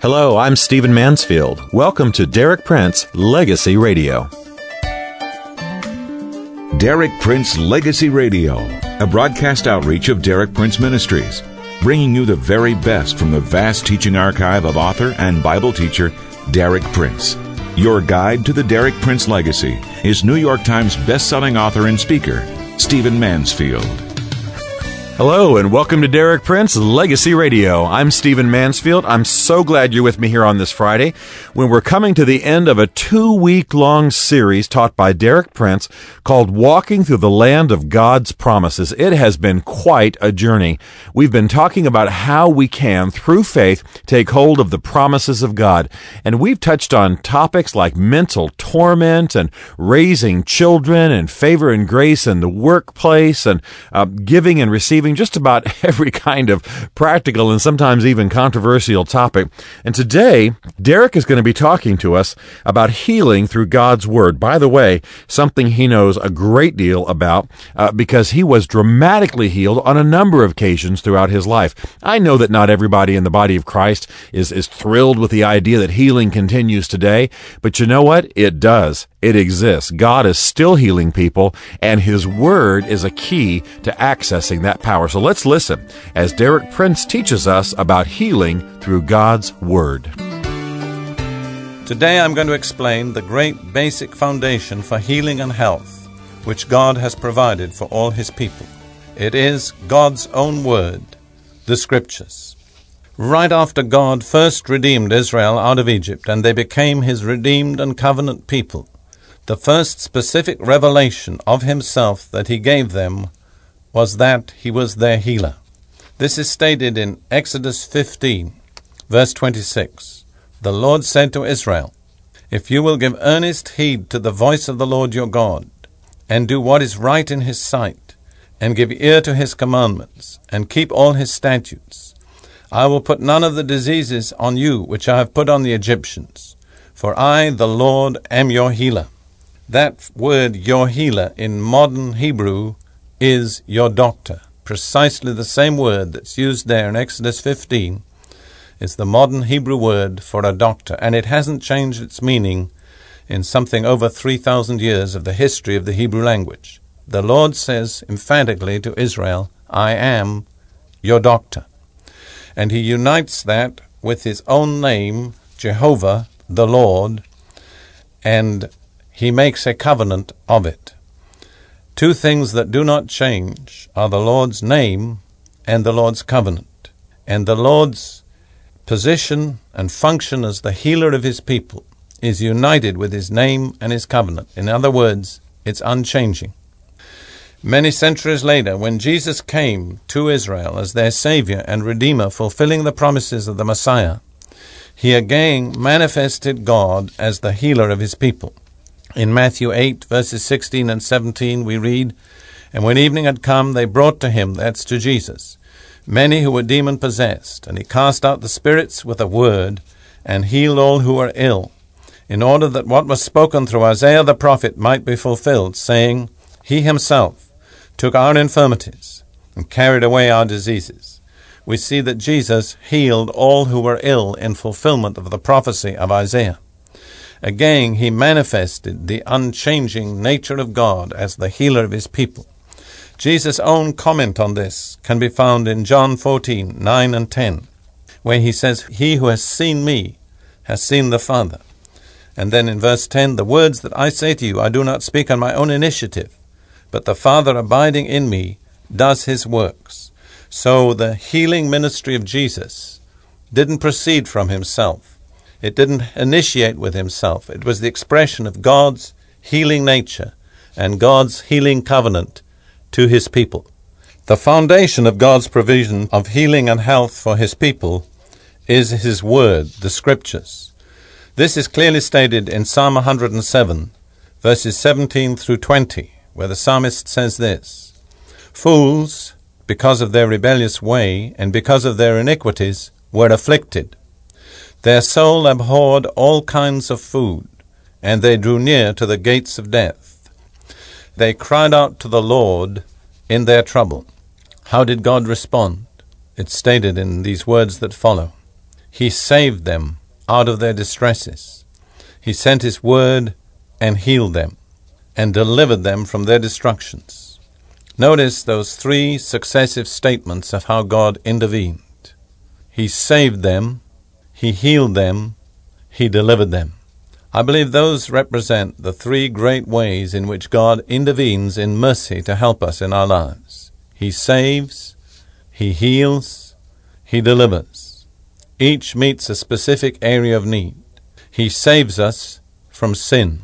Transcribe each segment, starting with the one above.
Hello, I'm Stephen Mansfield. Welcome to Derek Prince Legacy Radio. Derek Prince Legacy Radio, a broadcast outreach of Derek Prince Ministries, bringing you the very best from the vast teaching archive of author and Bible teacher Derek Prince. Your guide to the Derek Prince legacy is New York Times best-selling author and speaker, Stephen Mansfield. Hello, and welcome to Derek Prince Legacy Radio. I'm Stephen Mansfield. I'm so glad you're with me here on this Friday when we're coming to the end of a 2-week-long series taught by Derek Prince called Walking Through the Land of God's Promises. It has been quite a journey. We've been talking about how we can, through faith, take hold of the promises of God. And we've touched on topics like mental torment and raising children and favor and grace in the workplace and giving and receiving, just about every kind of practical and sometimes even controversial topic. And today, Derek is going to be talking to us about healing through God's Word. By the way, something he knows a great deal about because he was dramatically healed on a number of occasions throughout his life. I know that not everybody in the body of Christ is thrilled with the idea that healing continues today, but you know what? It does. It exists. God is still healing people, and His Word is a key to accessing that power. So let's listen as Derek Prince teaches us about healing through God's Word. Today I'm going to explain the great basic foundation for healing and health, which God has provided for all His people. It is God's own Word, the Scriptures. Right after God first redeemed Israel out of Egypt, and they became His redeemed and covenant people, the first specific revelation of Himself that He gave them was that He was their healer. This is stated in Exodus 15, verse 26. The Lord said to Israel, "If you will give earnest heed to the voice of the Lord your God, and do what is right in His sight, and give ear to His commandments, and keep all His statutes, I will put none of the diseases on you which I have put on the Egyptians, for I, the Lord, am your healer." That word, your healer, in modern Hebrew is your doctor. Precisely the same word that's used there in Exodus 15 is the modern Hebrew word for a doctor, and it hasn't changed its meaning in something over 3,000 years of the history of the Hebrew language. The Lord says emphatically to Israel, "I am your doctor." And He unites that with His own name, Jehovah, the Lord, and He makes a covenant of it. Two things that do not change are the Lord's name and the Lord's covenant. And the Lord's position and function as the healer of His people is united with His name and His covenant. In other words, it's unchanging. Many centuries later, when Jesus came to Israel as their Savior and Redeemer, fulfilling the promises of the Messiah, He again manifested God as the healer of His people. In Matthew 8, verses 16 and 17, we read, "And when evening had come, they brought to Him," that's to Jesus, "many who were demon-possessed, and He cast out the spirits with a word, and healed all who were ill, in order that what was spoken through Isaiah the prophet might be fulfilled, saying, He Himself took our infirmities and carried away our diseases." We see that Jesus healed all who were ill in fulfillment of the prophecy of Isaiah. Again, He manifested the unchanging nature of God as the healer of His people. Jesus' own comment on this can be found in John 14, 9 and 10, where He says, "He who has seen me has seen the Father." And then in verse 10, "The words that I say to you, I do not speak on my own initiative, but the Father abiding in me does His works." So the healing ministry of Jesus didn't proceed from Himself. It didn't initiate with Himself. It was the expression of God's healing nature and God's healing covenant to His people. The foundation of God's provision of healing and health for His people is His Word, the Scriptures. This is clearly stated in Psalm 107, verses 17 through 20, where the psalmist says this, "Fools, because of their rebellious way and because of their iniquities, were afflicted. Their soul abhorred all kinds of food, and they drew near to the gates of death. They cried out to the Lord in their trouble." How did God respond? It's stated in these words that follow. He saved them out of their distresses. He sent His word and healed them and delivered them from their destructions. Notice those three successive statements of how God intervened. He saved them, He healed them, He delivered them. I believe those represent the three great ways in which God intervenes in mercy to help us in our lives. He saves, He heals, He delivers. Each meets a specific area of need. He saves us from sin.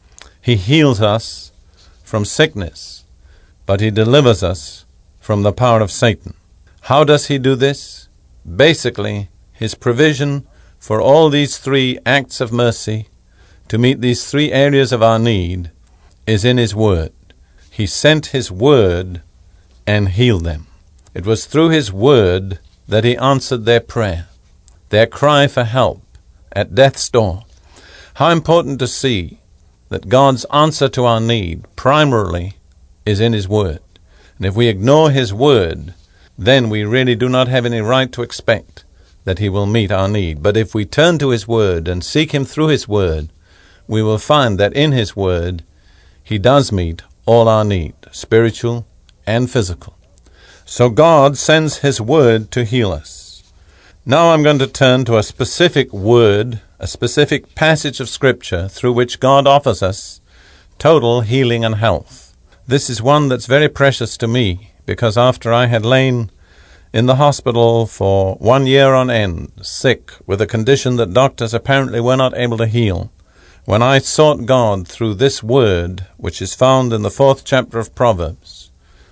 He heals us from sickness, but He delivers us from the power of Satan. How does He do this? Basically, His provision for all these three acts of mercy to meet these three areas of our need is in His Word. He sent His Word and healed them. It was through His Word that He answered their prayer, their cry for help at death's door. How important to see that God's answer to our need primarily is in His Word. And if we ignore His Word, then we really do not have any right to expect that He will meet our need. But if we turn to His Word and seek Him through His Word, we will find that in His Word, He does meet all our need, spiritual and physical. So God sends His Word to heal us. Now I'm going to turn to a specific word, a specific passage of Scripture through which God offers us total healing and health. This is one that's very precious to me, because after I had lain in the hospital for 1 year on end, sick with a condition that doctors apparently were not able to heal, when I sought God through this word, which is found in the 4th chapter of Proverbs,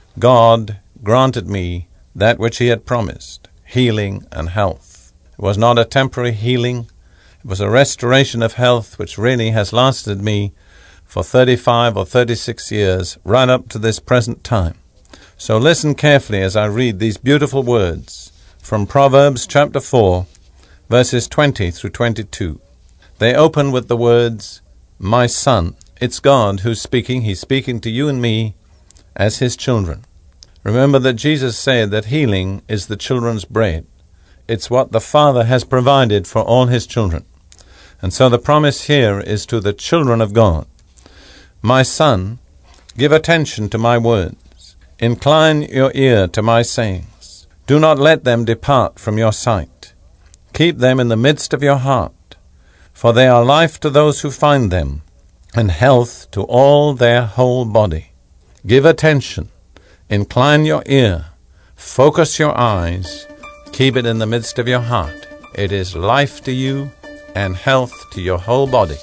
God granted me that which He had promised, healing and health. It was not a temporary healing. It was a restoration of health which really has lasted me for 35 or 36 years, right up to this present time. So listen carefully as I read these beautiful words from Proverbs chapter 4, verses 20 through 22. They open with the words, "My son." It's God who's speaking. He's speaking to you and me as His children. Remember that Jesus said that healing is the children's bread. It's what the Father has provided for all His children. And so the promise here is to the children of God. "My son, give attention to my words. Incline your ear to my sayings. Do not let them depart from your sight. Keep them in the midst of your heart, for they are life to those who find them, and health to all their whole body. Give attention, incline your ear, focus your eyes, keep it in the midst of your heart. It is life to you and health to your whole body."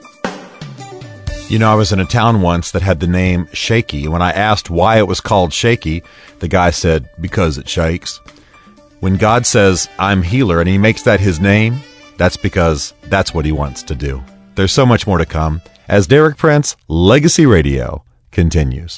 You know, I was in a town once that had the name Shaky. When I asked why it was called Shaky, the guy said, "Because it shakes." When God says, "I'm healer," and He makes that His name, that's because that's what He wants to do. There's so much more to come as Derek Prince Legacy Radio continues.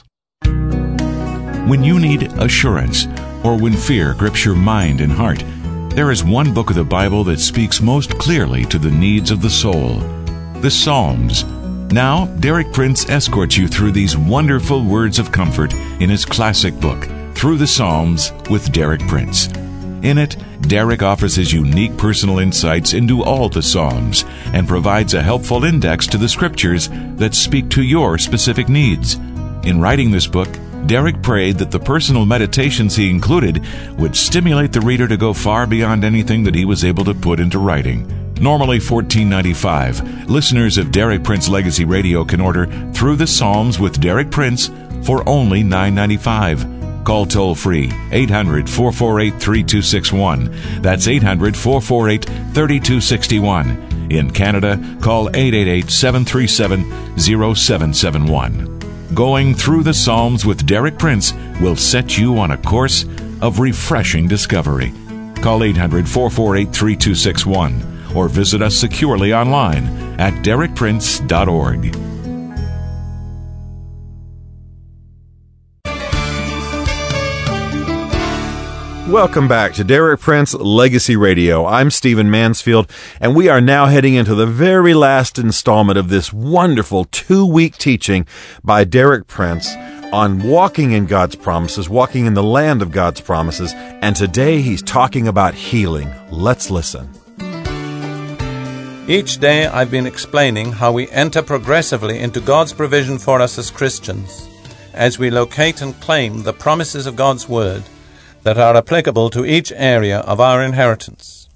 When you need assurance, or when fear grips your mind and heart, there is one book of the Bible that speaks most clearly to the needs of the soul: the Psalms. Now, Derek Prince escorts you through these wonderful words of comfort in his classic book, Through the Psalms with Derek Prince. In it, Derek offers his unique personal insights into all the Psalms and provides a helpful index to the Scriptures that speak to your specific needs. In writing this book, Derek prayed that the personal meditations he included would stimulate the reader to go far beyond anything that he was able to put into writing. Normally $14.95, listeners of Derek Prince Legacy Radio can order Through the Psalms with Derek Prince for only $9.95. Call toll-free 800-448-3261. That's 800-448-3261. In Canada, call 888-737-0771. Going Through the Psalms with Derek Prince will set you on a course of refreshing discovery. Call 800-448-3261 or visit us securely online at derekprince.org. Welcome back to Derek Prince Legacy Radio. I'm Stephen Mansfield, and we are now heading into the very last installment of this wonderful 2-week teaching by Derek Prince on walking in God's promises, walking in the land of God's promises, and today he's talking about healing. Let's listen. Each day I've been explaining how we enter progressively into God's provision for us as Christians, as we locate and claim the promises of God's Word that are applicable to each area of our inheritance.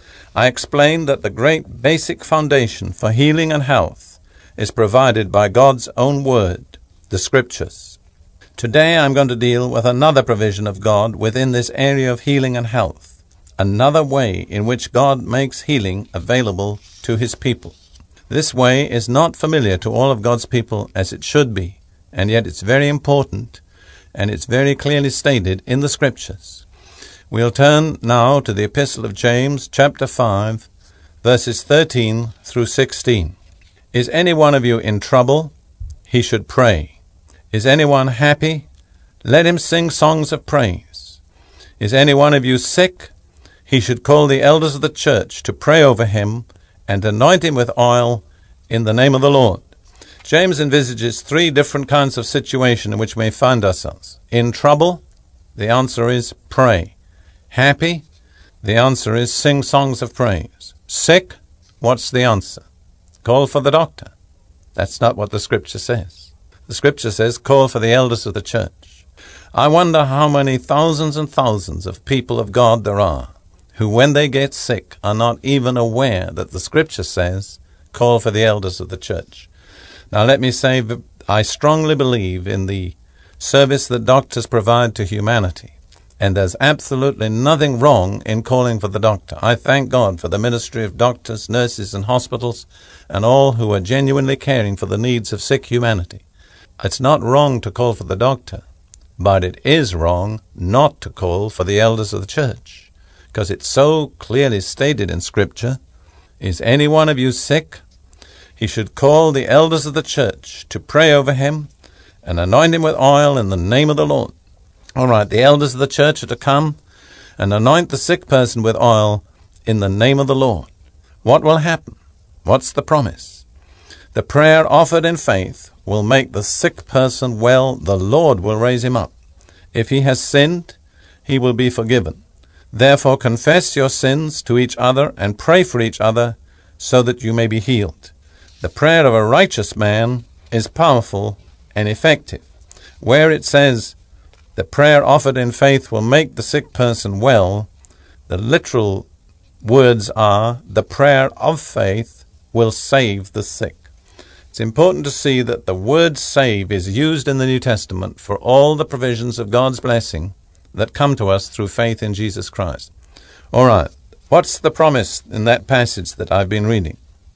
I explained that the great basic foundation for healing and health is provided by God's own Word, the Scriptures. Today I'm going to deal with another provision of God within this area of healing and health, another way in which God makes healing available to His people. This way is not familiar to all of God's people as it should be, and yet it's very important, and it's very clearly stated in the Scriptures. We'll turn now to the Epistle of James, chapter 5, verses 13 through 16. Is any one of you in trouble? He should pray. Is anyone happy? Let him sing songs of praise. Is any one of you sick? He should call the elders of the church to pray over him and anoint him with oil in the name of the Lord. James envisages three different kinds of situation in which we may find ourselves. In trouble, the answer is pray. Happy, the answer is sing songs of praise. Sick, what's the answer? Call for the doctor. That's not what the Scripture says. The Scripture says call for the elders of the church. I wonder how many thousands and thousands of people of God there are who, when they get sick, are not even aware that the Scripture says, call for the elders of the church. Now let me say, I strongly believe in the service that doctors provide to humanity, and there's absolutely nothing wrong in calling for the doctor. I thank God for the ministry of doctors, nurses, and hospitals, and all who are genuinely caring for the needs of sick humanity. It's not wrong to call for the doctor, but it is wrong not to call for the elders of the church, because it's so clearly stated in Scripture, is any one of you sick? He should call the elders of the church to pray over him and anoint him with oil in the name of the Lord. All right, the elders of the church are to come and anoint the sick person with oil in the name of the Lord. What will happen? What's the promise? The prayer offered in faith will make the sick person well. The Lord will raise him up. If he has sinned, he will be forgiven. Therefore confess your sins to each other and pray for each other so that you may be healed. The prayer of a righteous man is powerful and effective. Where it says the prayer offered in faith will make the sick person well, the literal words are the prayer of faith will save the sick. It's important to see that the word save is used in the New Testament for all the provisions of God's blessing that come to us through faith in Jesus Christ. All right, what's the promise in that passage that I've been reading?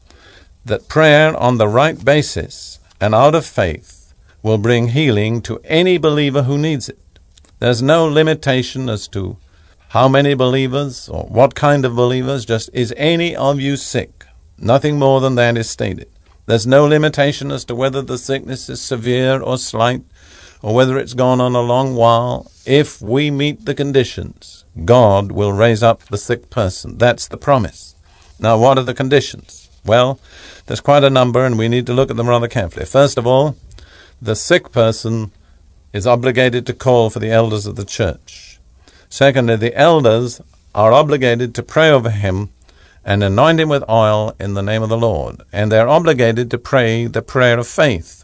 That prayer on the right basis and out of faith will bring healing to any believer who needs it. There's no limitation as to how many believers or what kind of believers, just is any of you sick? Nothing more than that is stated. There's no limitation as to whether the sickness is severe or slight, or whether it's gone on a long while. If we meet the conditions, God will raise up the sick person. That's the promise. Now, what are the conditions? Well, there's quite a number, and we need to look at them rather carefully. First of all, the sick person is obligated to call for the elders of the church. Secondly, the elders are obligated to pray over him and anoint him with oil in the name of the Lord. And they're obligated to pray the prayer of faith.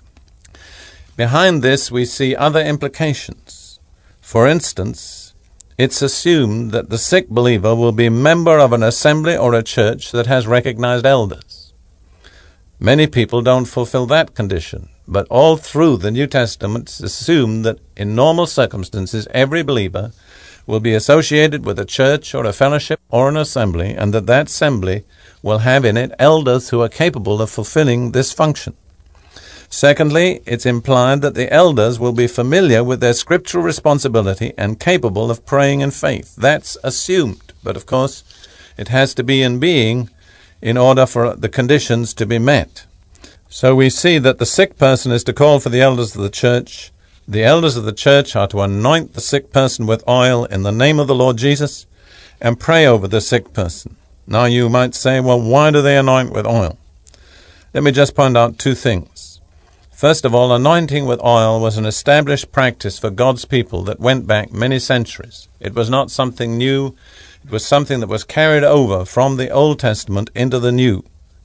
Behind this, we see other implications. For instance, it's assumed that the sick believer will be a member of an assembly or a church that has recognized elders. Many people don't fulfill that condition, but all through the New Testament it's assumed that in normal circumstances every believer will be associated with a church or a fellowship or an assembly, and that assembly will have in it elders who are capable of fulfilling this function. Secondly, it's implied that the elders will be familiar with their scriptural responsibility and capable of praying in faith. That's assumed, but of course it has to be in being in order for the conditions to be met. So we see that the sick person is to call for the elders of the church. The elders of the church are to anoint the sick person with oil in the name of the Lord Jesus and pray over the sick person. Now you might say, well, why do they anoint with oil? Let me just point out two things. First of all, anointing with oil was an established practice for God's people that went back many centuries. It was not something new. It was something that was carried over from the Old Testament into the New.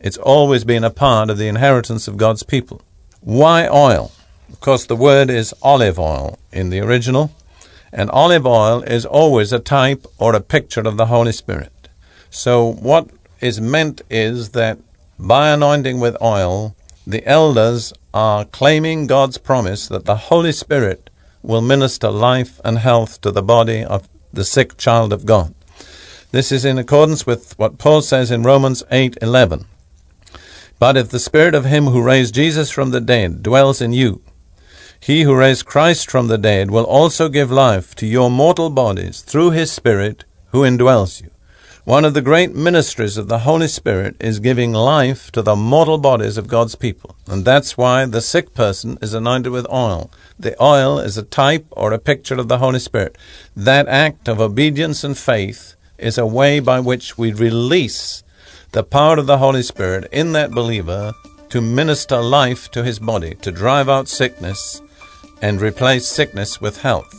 It's always been a part of the inheritance of God's people. Why oil? Of course, the word is olive oil in the original, and olive oil is always a type or a picture of the Holy Spirit. So what is meant is that by anointing with oil, the elders are claiming God's promise that the Holy Spirit will minister life and health to the body of the sick child of God. This is in accordance with what Paul says in Romans 8:11. But if the Spirit of him who raised Jesus from the dead dwells in you, he who raised Christ from the dead will also give life to your mortal bodies through his Spirit who indwells you. One of the great ministries of the Holy Spirit is giving life to the mortal bodies of God's people. And that's why the sick person is anointed with oil. The oil is a type or a picture of the Holy Spirit. That act of obedience and faith is a way by which we release the power of the Holy Spirit in that believer to minister life to his body, to drive out sickness and replace sickness with health.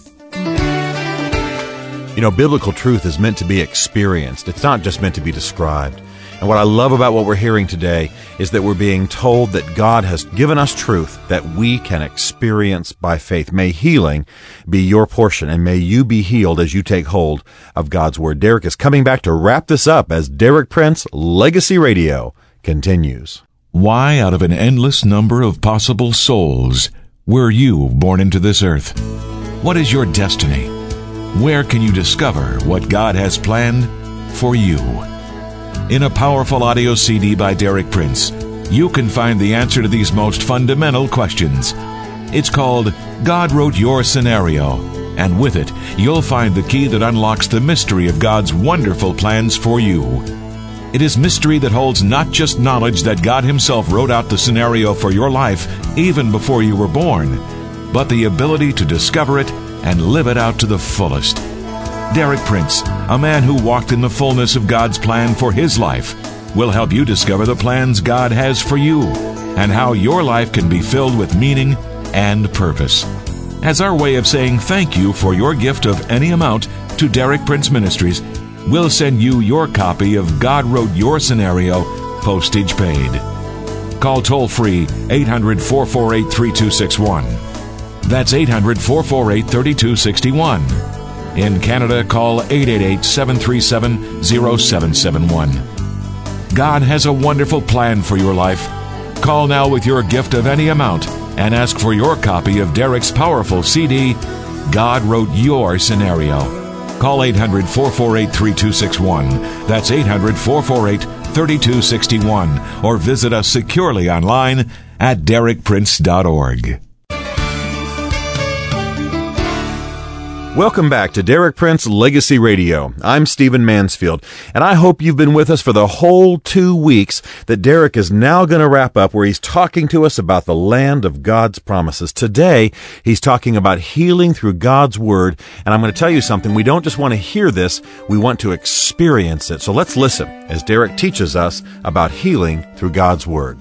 You know, biblical truth is meant to be experienced. It's not just meant to be described. And what I love about what we're hearing today is that we're being told that God has given us truth that we can experience by faith. May healing be your portion, and may you be healed as you take hold of God's Word. Derek is coming back to wrap this up as Derek Prince Legacy Radio continues. Why, out of an endless number of possible souls, were you born into this earth? What is your destiny? Where can you discover what God has planned for you? In a powerful audio CD by Derek Prince, you can find the answer to these most fundamental questions. It's called God Wrote Your Scenario, and with it, you'll find the key that unlocks the mystery of God's wonderful plans for you. It is mystery that holds not just knowledge that God Himself wrote out the scenario for your life even before you were born, but the ability to discover it and live it out to the fullest. Derek Prince, a man who walked in the fullness of God's plan for his life, will help you discover the plans God has for you and how your life can be filled with meaning and purpose. As our way of saying thank you for your gift of any amount to Derek Prince Ministries, we'll send you your copy of God Wrote Your Scenario, postage paid. Call toll-free 800-448-3261. That's 800-448-3261. In Canada, call 888-737-0771. God has a wonderful plan for your life. Call now with your gift of any amount and ask for your copy of Derek's powerful CD, God Wrote Your Scenario. Call 800-448-3261. That's 800-448-3261. Or visit us securely online at derekprince.org. Welcome back to Derek Prince Legacy Radio. I'm Stephen Mansfield, and I hope you've been with us for the whole 2 weeks that Derek is now going to wrap up, where he's talking to us about the land of God's promises. Today, he's talking about healing through God's Word, and I'm going to tell you something. We don't just want to hear this, we want to experience it. So let's listen as Derek teaches us about healing through God's Word.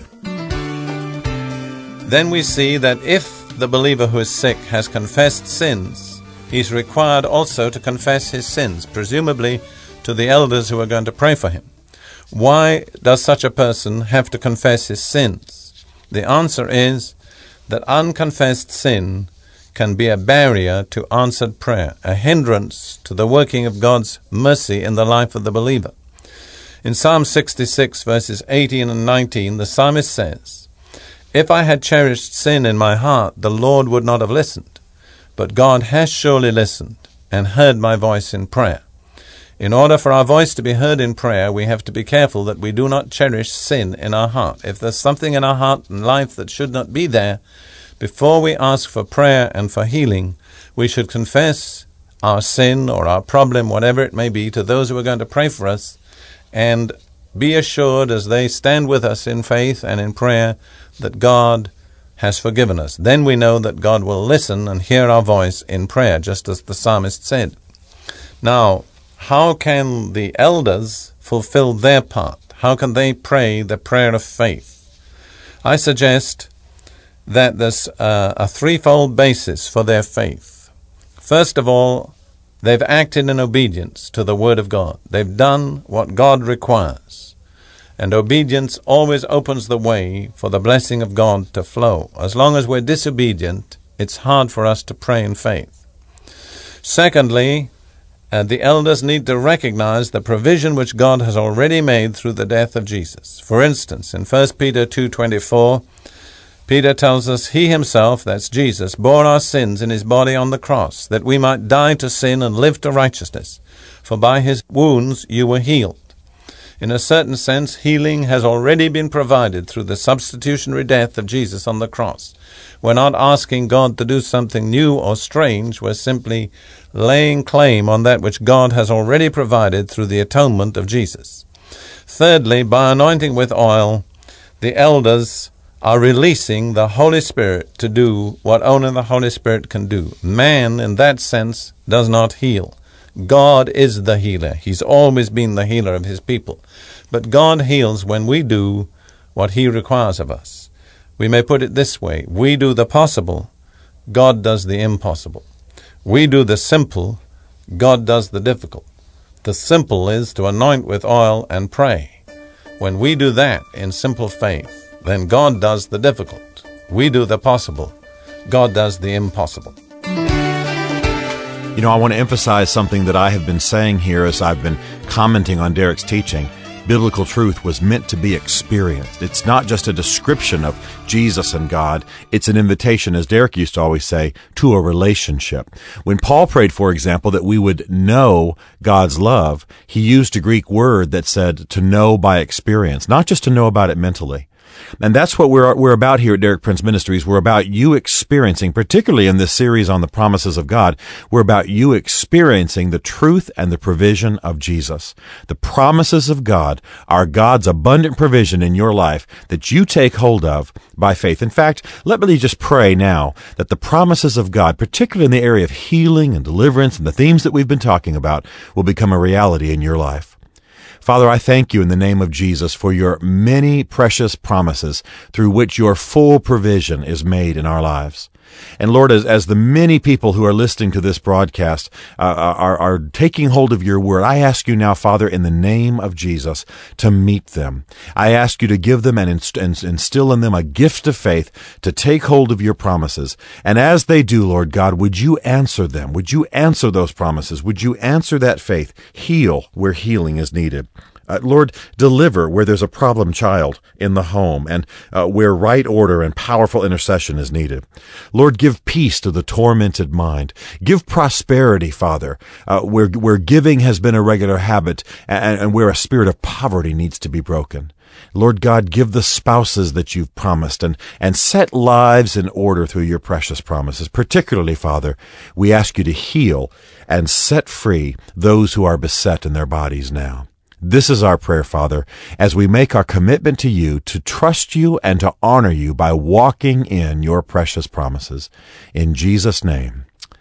Then we see that if the believer who is sick has confessed sins, he's required also to confess his sins, presumably to the elders who are going to pray for him. Why does such a person have to confess his sins? The answer is that unconfessed sin can be a barrier to answered prayer, a hindrance to the working of God's mercy in the life of the believer. In Psalm 66, verses 18 and 19, the psalmist says, "If I had cherished sin in my heart, the Lord would not have listened. But God has surely listened and heard my voice in prayer." In order for our voice to be heard in prayer, we have to be careful that we do not cherish sin in our heart. If there's something in our heart and life that should not be there, before we ask for prayer and for healing, we should confess our sin or our problem, whatever it may be, to those who are going to pray for us, and be assured as they stand with us in faith and in prayer that God has forgiven us. Then we know that God will listen and hear our voice in prayer, just as the psalmist said. Now, how can the elders fulfill their part? How can they pray the prayer of faith? I suggest that there's a threefold basis for their faith. First of all, they've acted in obedience to the Word of God. They've done what God requires. And obedience always opens the way for the blessing of God to flow. As long as we're disobedient, it's hard for us to pray in faith. Secondly, the elders need to recognize the provision which God has already made through the death of Jesus. For instance, in 1 Peter 2:24, Peter tells us, He himself, that's Jesus, bore our sins in his body on the cross, that we might die to sin and live to righteousness. For by his wounds you were healed. In a certain sense, healing has already been provided through the substitutionary death of Jesus on the cross. We're not asking God to do something new or strange. We're simply laying claim on that which God has already provided through the atonement of Jesus. Thirdly, by anointing with oil, the elders are releasing the Holy Spirit to do what only the Holy Spirit can do. Man, in that sense, does not heal. God is the healer. He's always been the healer of his people. But God heals when we do what he requires of us. We may put it this way: we do the possible, God does the impossible. We do the simple, God does the difficult. The simple is to anoint with oil and pray. When we do that in simple faith, then God does the difficult. We do the possible, God does the impossible. You know, I want to emphasize something that I have been saying here as I've been commenting on Derek's teaching. Biblical truth was meant to be experienced. It's not just a description of Jesus and God. It's an invitation, as Derek used to always say, to a relationship. When Paul prayed, for example, that we would know God's love, he used a Greek word that said to know by experience, not just to know about it mentally. And that's what we're about here at Derek Prince Ministries. We're about you experiencing, particularly in this series on the promises of God, we're about you experiencing the truth and the provision of Jesus. The promises of God are God's abundant provision in your life that you take hold of by faith. In fact, let me just pray now that the promises of God, particularly in the area of healing and deliverance and the themes that we've been talking about, will become a reality in your life. Father, I thank you in the name of Jesus for your many precious promises through which your full provision is made in our lives. And Lord, as the many people who are listening to this broadcast are taking hold of your word, I ask you now, Father, in the name of Jesus, to meet them. I ask you to give them and instill in them a gift of faith to take hold of your promises. And as they do, Lord God, would you answer them? Would you answer those promises? Would you answer that faith? Heal where healing is needed. Lord, deliver where there's a problem child in the home and where right order and powerful intercession is needed. Lord, give peace to the tormented mind. Give prosperity, Father, where giving has been a regular habit and where a spirit of poverty needs to be broken. Lord God, give the spouses that you've promised and set lives in order through your precious promises. Particularly, Father, we ask you to heal and set free those who are beset in their bodies now. This is our prayer, Father, as we make our commitment to you to trust you and to honor you by walking in your precious promises. In Jesus' name,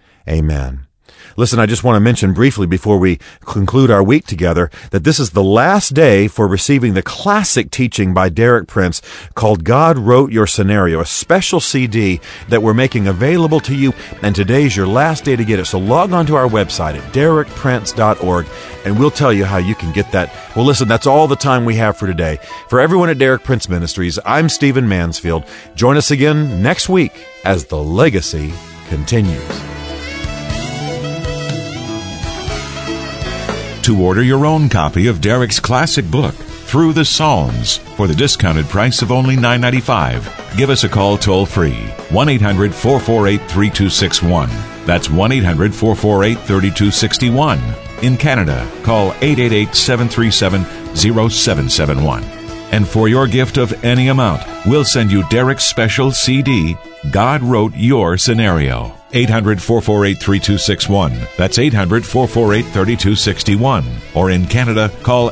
amen. Listen, I just want to mention briefly before we conclude our week together that this is the last day for receiving the classic teaching by Derek Prince called God Wrote Your Scenario, a special CD that we're making available to you, and today's your last day to get it. So log on to our website at derekprince.org and we'll tell you how you can get that. Well, listen, that's all the time we have for today. For everyone at Derek Prince Ministries, I'm Stephen Mansfield. Join us again next week as the legacy continues. To order your own copy of Derek's classic book, Through the Psalms, for the discounted price of only $9.95, give us a call toll-free, 1-800-448-3261. That's 1-800-448-3261. In Canada, call 888-737-0771. And for your gift of any amount, we'll send you Derek's special CD, God Wrote Your Scenario. 800-448-3261. That's 800-448-3261. Or in Canada, call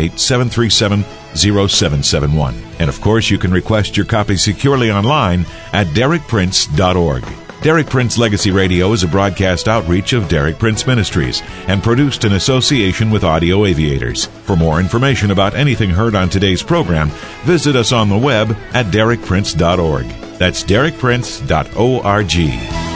888-737-0771. And of course, you can request your copy securely online at derekprince.org. Derek Prince Legacy Radio is a broadcast outreach of Derek Prince Ministries and produced in association with Audio Aviators. For more information about anything heard on today's program, visit us on the web at derekprince.org. That's derekprince.org.